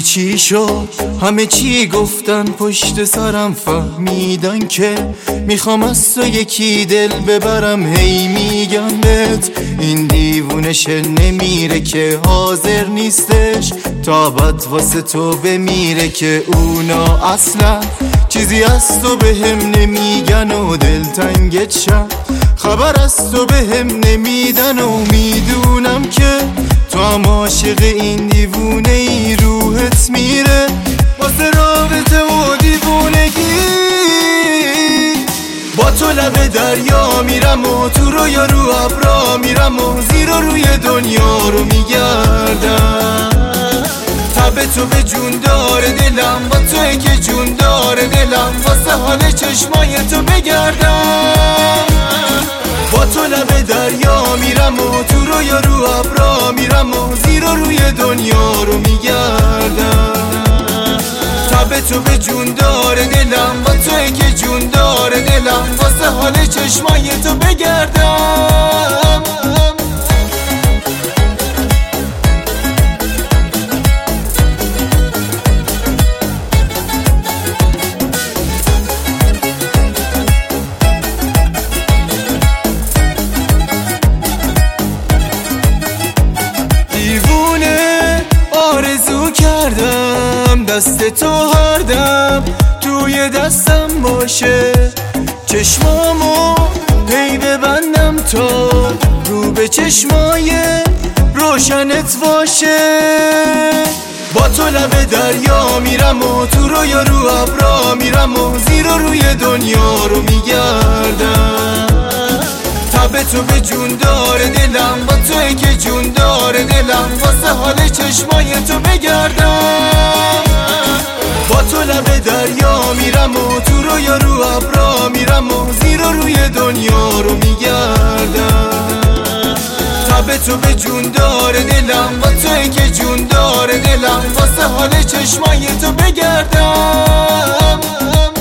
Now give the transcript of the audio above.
چی شد همه چی گفتن پشت سرم، فهمیدن که میخوام از تو یکی دل ببرم. هی میگم بهت این دیوونشه نمیره که حاضر نیستش تا بد واسه تو بمیره، که اونا اصلا چیزی از تو بهم نمیگن و دلتنگت شم خبر از تو بهم نمیدن و میدونم که تو هم عاشق این دیوونه ای، روحت میره واسه رابطه و دیوونگی. با تو لب دریا میرم و تو رویا رو ابرا میرم و زیر و روی دنیا رو میگردم. تب تو به جون داره دلم، با توی که جون داره دلم، واسه حال چشمای تو بگردم. با تو لب دریا میرم و تو رویا رو ابرا میرم و زیر و روی دنیا رو میگردم. تب تو به جون داره دلم، با توی که جون داره دلم، واسه حال چشمای تو بگردم. آرزو کردم دست تو هر دم توی دستم باشه، چشمامو هی ببندم تا رو به چشمای روشنت باشه. با تو لب دریا میرم و تو رویا رو ابرا میرم و زیر و روی دنیا رو میگردم. تب تو به جون داره دلم، با توی که جون داره دلم، واسه حال چشمای تو بگردم. با تو لب دریا میرم و تو رویا رو ابرا میرم و زیر و روی دنیا رو میگردم. تب تو به جون داره دلم، با توی که جون داره دلم، واسه حال چشمای تو بگردم.